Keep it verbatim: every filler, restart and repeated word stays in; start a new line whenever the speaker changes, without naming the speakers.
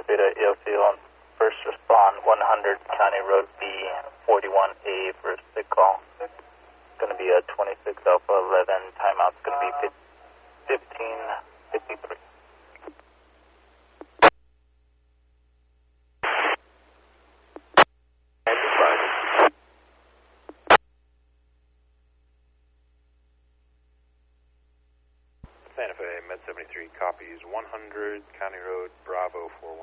Beta E L C on first respond one hundred County Road B forty-one A for a sick call. It's going to be a twenty-six Alpha eleven, timeout's going to be fifteen fifty-three.
Santa Fe, Med seventy-three copies one hundred County Road Bravo four one.